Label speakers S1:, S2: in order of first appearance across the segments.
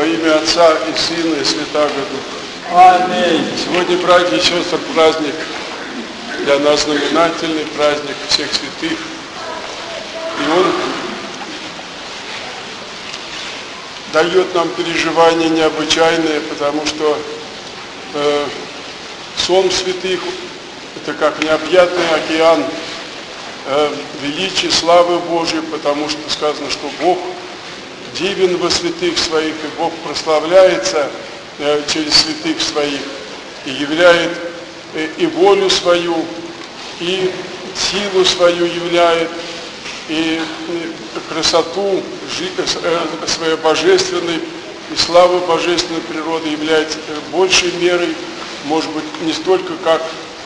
S1: Во имя Отца и Сына и Святаго Духа.
S2: Аминь.
S1: Сегодня, братья и сестры, праздник для нас знаменательный, праздник всех святых. И он дает нам переживания необычайные, потому что сон святых – это как необъятный океан величия, славы Божьей, потому что сказано, что Бог дивен во святых своих, и Бог прославляется через святых своих, и являет и волю свою, и силу свою являет, и красоту своей божественной, и славу божественной природы является большей мерой, может быть, не столько, как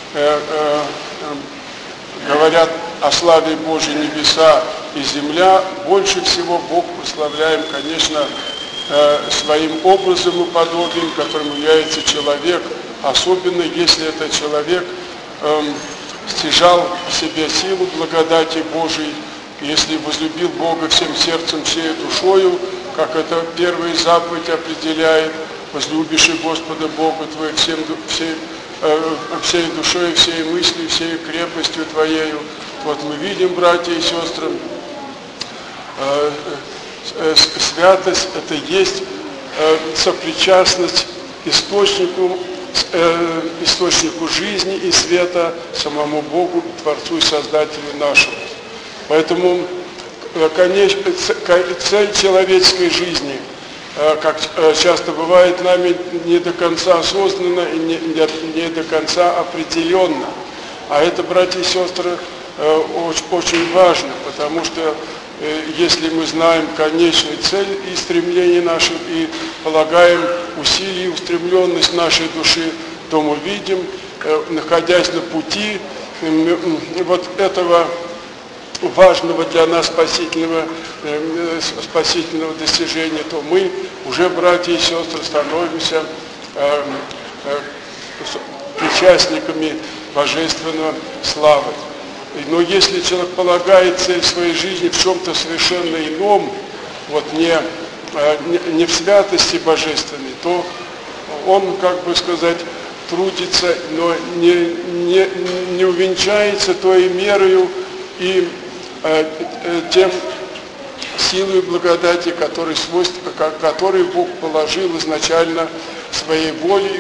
S1: говорят о славе Божьей небеса и земля, больше всего Бог прославляем, конечно, своим образом и подобием, которым является человек, особенно если этот человек стяжал в себе силу благодати Божией, если возлюбил Бога всем сердцем, всей душою, как это первая заповедь определяет: возлюбишь Господа Бога твоего всей душой, всей мыслью, всей крепостью твоею. Вот мы видим, братья и сестры, святость – это есть сопричастность источнику жизни и света, самому Богу, Творцу и Создателю нашему. Поэтому цель человеческой жизни, как часто бывает, нами не до конца осознанно и не до конца определенно. А это, братья и сестры, очень важно, потому что если мы знаем конечную цель и стремление наше, и полагаем усилия и устремленность нашей души, то мы видим, находясь на пути вот этого важного для нас спасительного достижения, то мы уже, братья и сестры, становимся причастниками божественной славы. Но если человек полагает цель своей жизни в чем-то совершенно ином, вот не в святости божественной, то он, как бы сказать, трудится, но не увенчается той мерою и тем силой благодати, который Бог положил изначально в своей воле,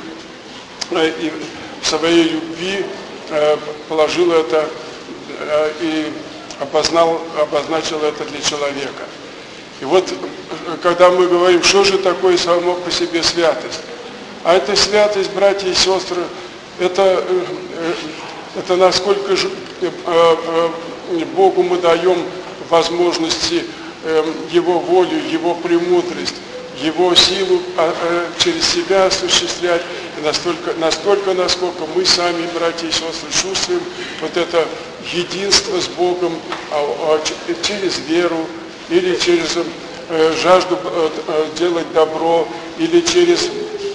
S1: в своей любви, положил это и обозначил это для человека. И вот, когда мы говорим, что же такое само по себе святость, а эта святость, братья и сестры, это насколько же Богу мы даем возможности Его волю, Его премудрость, Его силу через себя осуществлять, и настолько, насколько мы сами, братья и сестры, чувствуем вот это единство с Богом через веру, или через жажду делать добро, или через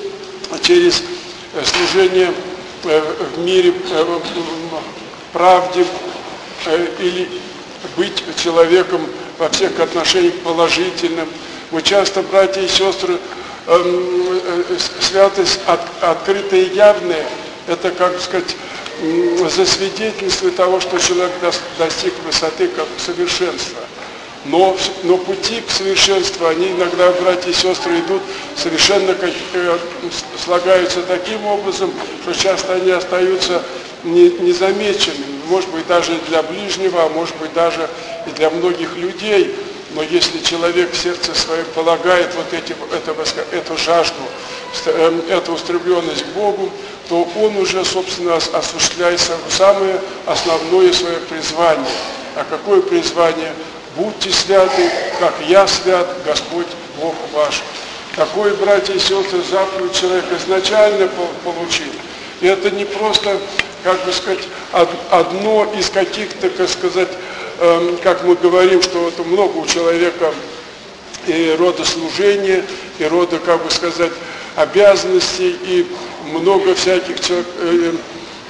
S1: служение в мире правде, или быть человеком во всех отношениях положительным. Мы часто, братья и сестры, святость открытая и явная, это, как сказать, засвидетельствует того, что человек достиг высоты как совершенства. Но пути к совершенству, они иногда, братья и сестры, идут совершенно, слагаются таким образом, что часто они остаются незамеченными, может быть, даже для ближнего, а может быть, даже и для многих людей. Но если человек в сердце своем полагает вот эту жажду, эту устремленность к Богу, то он уже, собственно, осуществляет самое основное свое призвание. А какое призвание? Будьте святы, как я свят, Господь Бог ваш. Такое, братья и сестры, заповедь человек изначально получил. И это не просто, как бы сказать, одно из каких-то, как сказать, как мы говорим, что это много у человека и рода служения, и рода, как бы сказать, обязанностей, и много всяких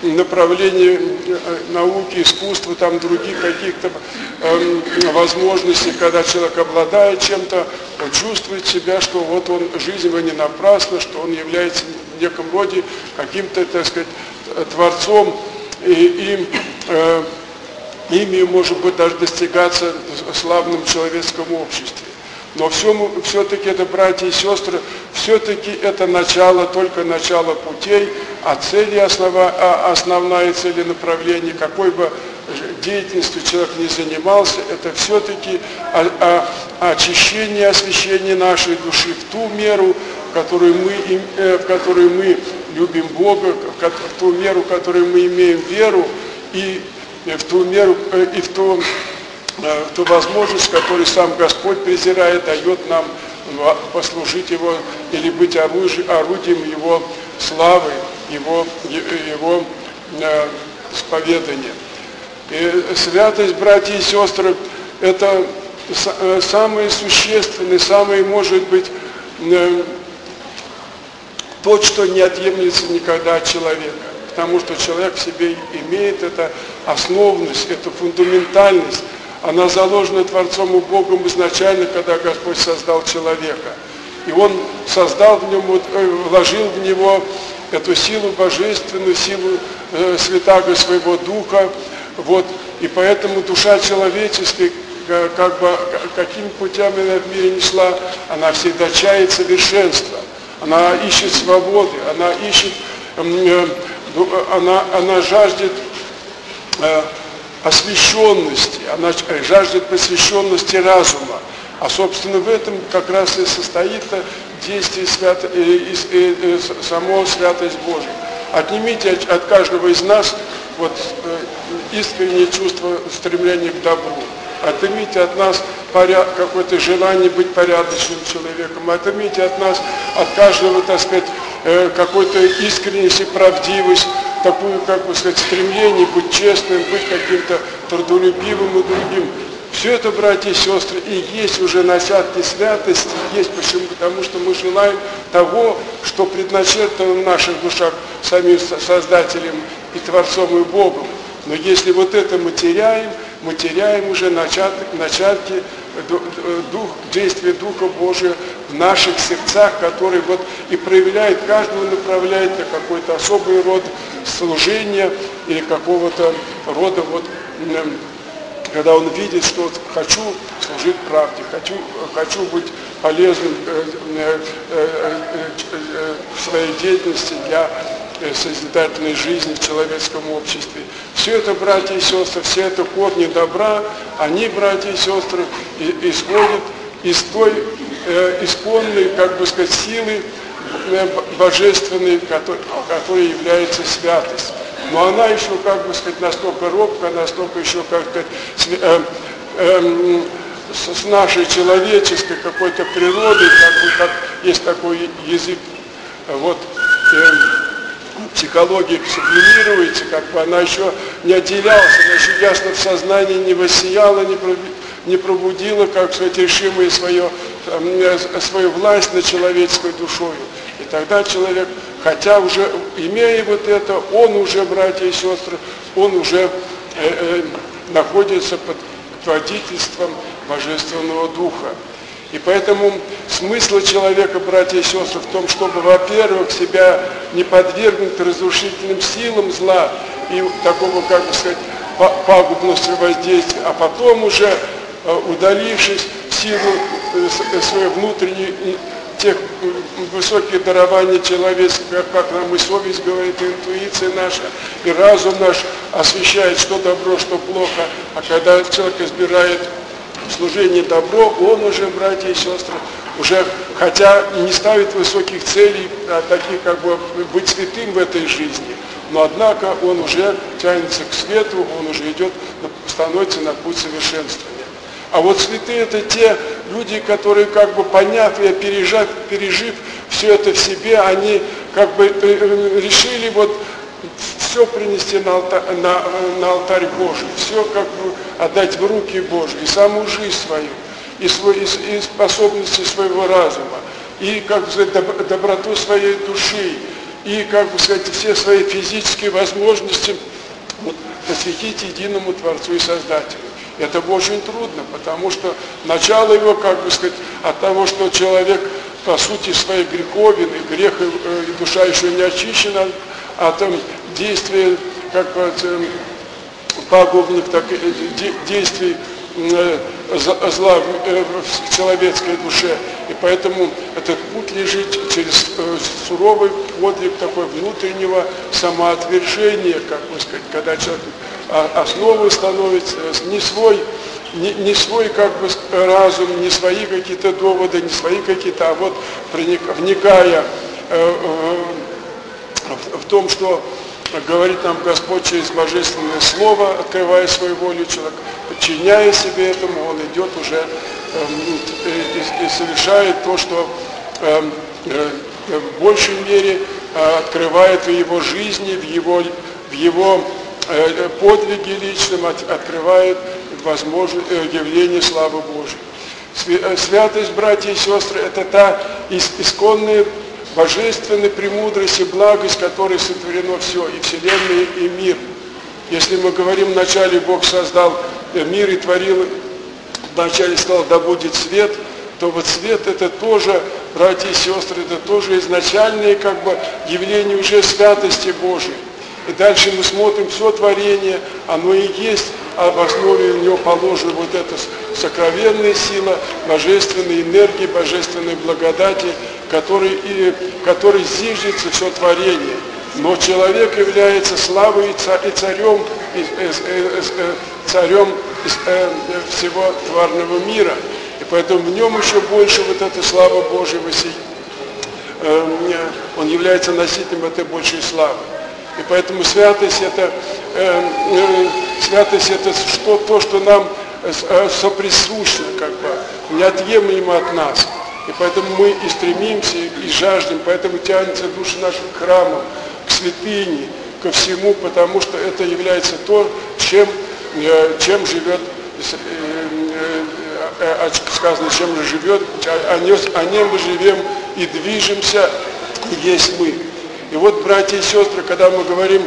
S1: направлений науки, искусства, там других каких-то возможностей, когда человек обладает чем-то, он чувствует себя, что вот он, жизнь его не напрасна, что он является в неком роде каким-то, так сказать, творцом, и ими может быть даже достигаться в славном человеческом обществе. Но все-таки это, братья и сестры, все-таки это начало, только начало путей, а цели, основная цель и направление, какой бы деятельностью человек не занимался, это все-таки очищение, освящение нашей души в ту меру, в которой мы любим Бога, в ту меру, в которой мы имеем веру, и в ту меру, и в ту возможность, которую сам Господь презирает, дает нам послужить Его или быть орудием Его славы, Его исповедания. И святость, братья и сестры, это самое существенное, самое, может быть, то, что не отъемлется никогда от человека. Потому что человек в себе имеет эту основность, эту фундаментальность. Она заложена Творцом и Богом изначально, когда Господь создал человека. И Он создал в нем, вложил в него эту силу божественную, силу святаго своего Духа. Вот. И поэтому душа человеческая, как бы, какими путями она в мире не шла, она всегда чает совершенства. Она ищет свободы, она ищет, она жаждет освященности, она жаждет посвященности разума. А, собственно, в этом как раз и состоит действие само святость Божия. Отнимите от каждого из нас вот искреннее чувство стремления к добру. Отнимите от нас какое-то желание быть порядочным человеком. Отнимите от нас, от каждого, так сказать, какой-то искренность и правдивость, такую, как бы сказать, стремление быть честным, быть каким-то трудолюбивым и другим. Все это, братья и сестры, и есть уже начатки святости. Есть почему? Потому что мы желаем того, что предначертано в наших душах самим Создателем и Творцом и Богом. Но если вот это мы теряем уже начатки действия Духа Божия в наших сердцах, который вот и проявляет, каждого направляет на какой-то особый род служения или какого-то рода, вот, когда он видит, что вот, хочу служить правде, хочу быть полезным в своей деятельности для созидательной жизни в человеческом обществе. Все это, братья и сестры, все это корни добра, они, братья и сестры, исходят из той исконной, как бы сказать, силы божественной, которая является святость. Но она еще, как бы сказать, настолько робкая, настолько еще, как сказать, с нашей человеческой какой-то природой, как есть такой язык, вот, психология сублимируется, как бы она еще не отделялась, она еще ясно в сознании не воссияла, не пробудила, как сказать, решимое свою власть над человеческой душою. И тогда человек, хотя уже имея вот это, он уже, братья и сестры, он уже находится под водительством Божественного Духа. И поэтому смысл человека, братья и сестры, в том, чтобы, во-первых, себя не подвергнуть разрушительным силам зла и такого, как бы сказать, пагубности воздействия, а потом уже, удалившись в силу своей внутренней, тех высоких дарований человеческих, как нам и совесть говорит, и интуиция наша, и разум наш освещает, что добро, что плохо, а когда человек избирает служение добро, он уже, братья и сестры, уже, хотя не ставит высоких целей, таких, как бы, быть святым в этой жизни, но, однако, он уже тянется к свету, он уже идет, становится на путь совершенствования. А вот святые — это те люди, которые, как бы, поняв и пережив все это в себе, они, как бы, решили вот все принести на алтарь Божий, все, как бы, отдать в руки Божьи, и саму жизнь свою, и способности своего разума, и, как сказать, доброту своей души, и, как бы сказать, все свои физические возможности посвятить единому Творцу и Создателю. Это очень трудно, потому что начало его, как бы сказать, от того, что человек по сути своей греховен, и грех и душа еще не очищена от действия, как бы, пагубных так, действий зла в человеческой душе. И поэтому этот путь лежит через суровый подвиг такой внутреннего самоотвержения, как бы сказать, когда человек основу становится не свой как бы разум, не свои какие-то доводы, не свои какие-то, а вот вникая в том, что говорит нам Господь через Божественное Слово, открывая свою волю, человек, подчиняя себе этому, он идет уже и совершает то, что в большей мере открывает в его жизни, в его подвиге личном, открывает возможность явление славы Божьей. Святость, братья и сестры, это та исконная божественная премудрость и благость, которой сотворено все, и вселенная, и мир. Если мы говорим, вначале Бог создал мир и творил, вначале сказал, да будет свет, то вот свет это тоже, братья и сестры, это тоже изначальное как бы явление уже святости Божией. И дальше мы смотрим все творение, оно и есть, а в основе у него положена вот эта сокровенная сила, божественной энергии, божественной благодати, который зиждется все творение. Но человек является славой и царем всего тварного мира. И поэтому в нем еще больше вот эта слава Божья, он является носителем этой большей славы. И поэтому святость это то, что нам соприсущно, как бы, неотъемлемо от нас. И поэтому мы и стремимся, и жаждем, поэтому тянется душа наша к храму, к святыне, ко всему, потому что это является то, чем живет, сказано, чем же живет, о нем мы живем и движемся, и есть мы. И вот, братья и сестры, когда мы говорим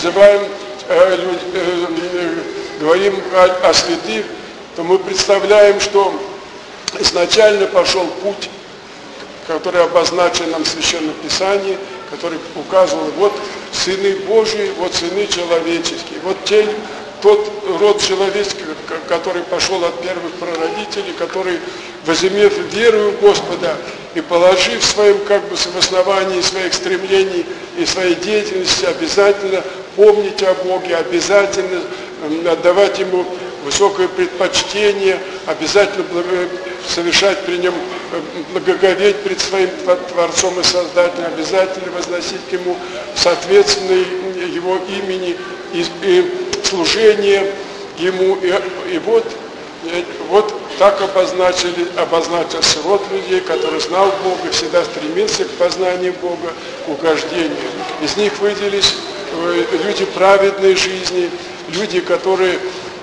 S1: о святых, то мы представляем, что изначально пошел путь, который обозначен нам в Священном Писании, который указывал, вот сыны Божьи, вот сыны человеческие, вот тот род человеческий, который пошел от первых прародителей, который, возымев веру в Господа и положив в своем как бы в основании своих стремлений и своей деятельности, обязательно помнить о Боге, обязательно отдавать Ему высокое предпочтение, обязательно совершать при Нем, благоговеть пред своим Творцом и Создателем, обязательно возносить к Ему соответственно Его имени и служение Ему. И вот так обозначился род людей, который знал Бога, всегда стремился к познанию Бога, к угождению. Из них выделились люди праведной жизни, люди, которые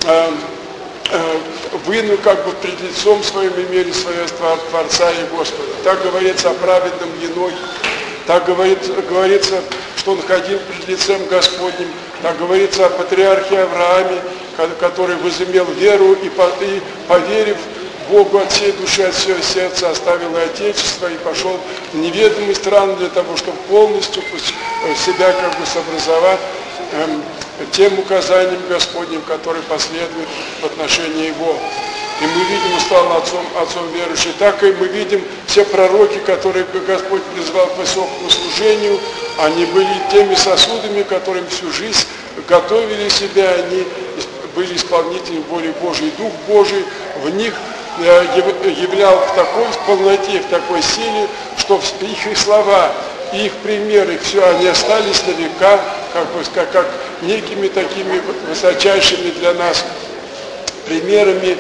S1: как бы пред лицом своим имели своего Творца и Господа. Так говорится о праведном Еноке, так говорится, что он ходил пред лицем Господним, так говорится о патриархе Аврааме, который возымел веру и поверив Богу от всей души, от всего сердца, оставил и отечество и пошел в неведомые страны для того, чтобы полностью себя как бы сообразовать тем указаниям Господним, которые последуют в отношении Его. И мы видим, стал отцом верующих. Так и мы видим все пророки, которые Господь призвал к высокому служению, они были теми сосудами, которым всю жизнь готовили себя, они были исполнителями воли Божией. Дух Божий в них являл в такой полноте, в такой силе, что их слова, их примеры, все, они остались на века, как некими такими высочайшими для нас примерами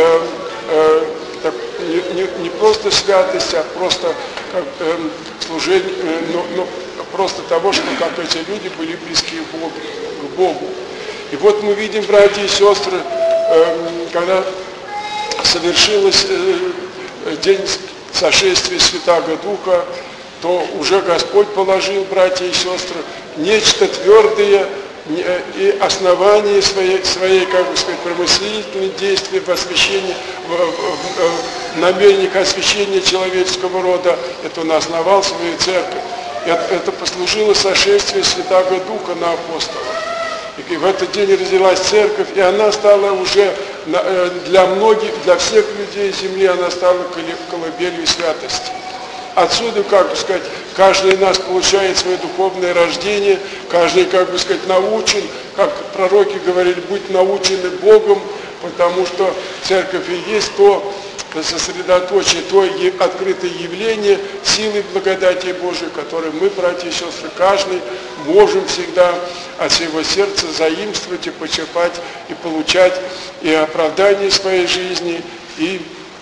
S1: не просто святости, а просто служение, но просто того, что как эти люди были близки к Богу. И вот мы видим, братья и сестры, когда совершилось день сошествия Святаго Духа, то уже Господь положил, братья и сестры, нечто твердое и основание своей, как бы сказать, промыслительной действия в освящении, в намерениях освящения человеческого рода. Это он основал свою церковь. Это послужило сошествию Святаго Духа на апостолов. И в этот день родилась церковь, и она стала уже для многих, для всех людей земли, она стала колыбелью святости. Отсюда, как бы сказать, каждый из нас получает свое духовное рождение, каждый, как бы сказать, научен, как пророки говорили, будь научены Богом, потому что церковь и есть то сосредоточие, то открытое явление силы благодати Божией, которое мы, братья и сестры, каждый можем всегда от всего сердца заимствовать и почерпать, и получать и оправдание своей жизни, и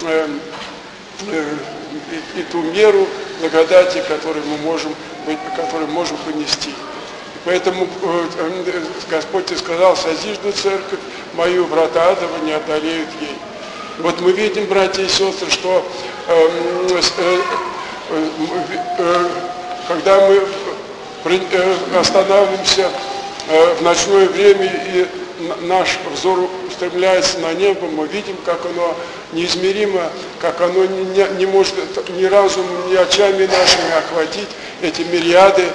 S1: ту меру благодати, которую мы можем понести. И поэтому Господь и сказал: созижду церковь мою, врата адова не одолеют ей. Вот мы видим, братья и сестры, что когда мы останавливаемся в ночное время и наш взор устремляется на небо, мы видим, как оно неизмеримо, как оно не может ни разумом, ни очами нашими охватить эти мириады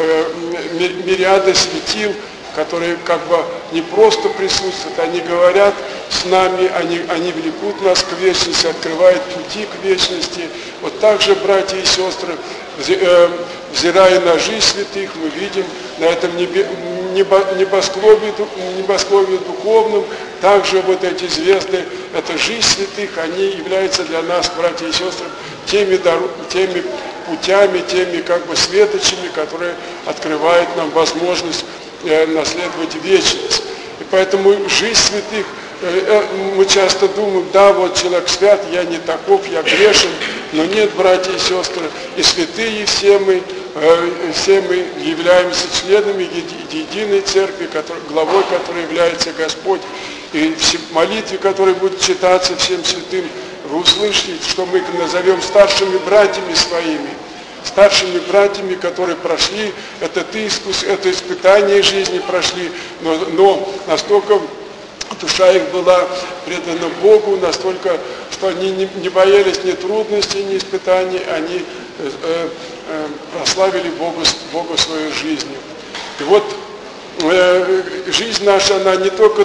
S1: светил, которые как бы не просто присутствуют, они говорят с нами, они влекут нас к вечности, открывают пути к вечности. Вот так же, братья и сестры, взирая на жизнь святых, мы видим на этом небосклове духовном, также вот эти звезды, это жизнь святых, они являются для нас, братья и сестры, теми путями, теми как бы светочами, которые открывают нам возможность наследовать вечность. И поэтому жизнь святых, мы часто думаем, да, вот человек свят, я не таков, я грешен, но нет, братья и сестры, и святые все мы являемся членами единой церкви, главой которой является Господь. И в молитве, которая будет читаться всем святым, вы услышите, что мы их назовем старшими братьями своими, которые прошли это испытание жизни прошли, но настолько душа их была предана Богу, настолько, что они не боялись ни трудностей, ни испытаний, они прославили Бога своей жизнью. И вот жизнь наша, она не только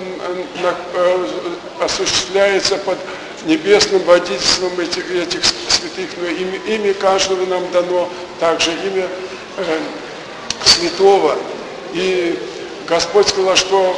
S1: осуществляется под небесным водительством этих святых, но имя каждого нам дано, также имя святого. И Господь сказал, что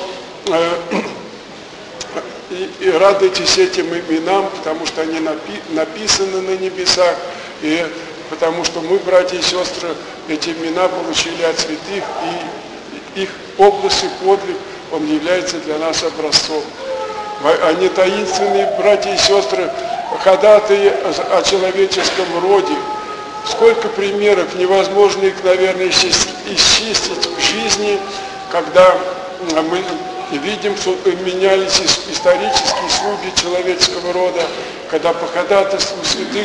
S1: и радуйтесь этим именам, потому что они написаны на небесах, и потому что мы, братья и сестры, эти имена получили от святых, и их образ и подвиг, он является для нас образцом. Они таинственные, братья и сестры, ходатаи о человеческом роде. Сколько примеров, невозможно их, наверное, исчистить в жизни, когда мы видим, что менялись исторические слуги человеческого рода, когда по ходатайству святых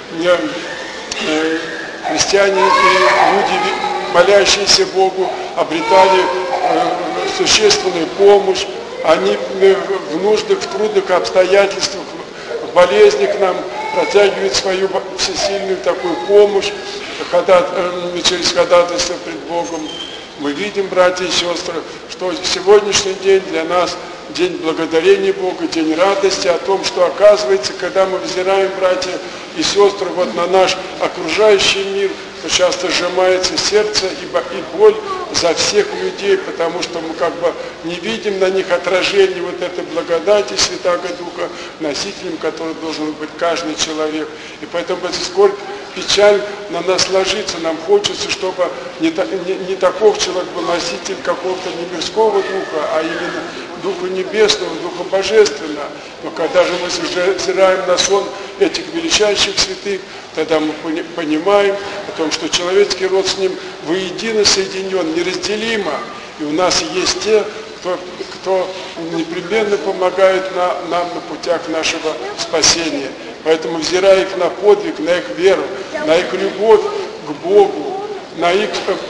S1: христиане и люди, молящиеся Богу, обретали существенную помощь. Они в нужных, в трудных обстоятельствах, в болезнях нам протягивают свою всесильную такую помощь через ходатайство пред Богом. Мы видим, братья и сестры, что сегодняшний день для нас день благодарения Бога, день радости о том, что оказывается, когда мы взираем, братья и сестры, вот на наш окружающий мир, то часто сжимается сердце и боль за всех людей, потому что мы как бы не видим на них отражение вот этой благодати Святаго Духа, носителем которой должен быть каждый человек. И поэтому сколько печаль на нас ложится, нам хочется, чтобы не таков человек был носитель какого-то не мирского духа, а именно Духа Небесного, Духа Божественного. Но когда же мы взираем на сон этих величайших святых, тогда мы понимаем о том, что человеческий род с ним воедино соединен, неразделимо. И у нас есть те, кто непременно помогает нам на путях нашего спасения. Поэтому, взирая их на подвиг, на их веру, на их любовь, к Богу, на их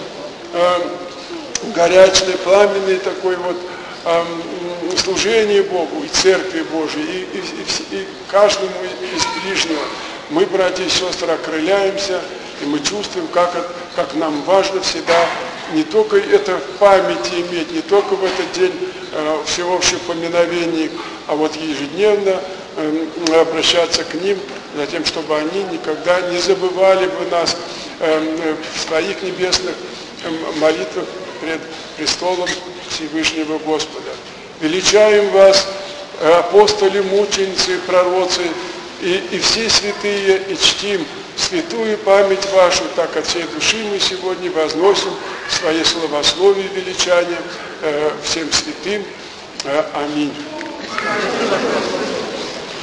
S1: горячее, пламенное такое вот служение Богу и Церкви Божией, и каждому из ближнего. Мы, братья и сестры, окрыляемся, и мы чувствуем, как нам важно всегда не только это в памяти иметь, не только в этот день всеобщих поминовений, а вот ежедневно обращаться к ним, за тем, чтобы они никогда не забывали бы нас в своих небесных молитвах пред престолом Всевышнего Господа. Величаем вас, апостоли, мученицы, пророцы и все святые, и чтим святую память вашу, так от всей души мы сегодня возносим свои славословие и величание всем святым. Аминь.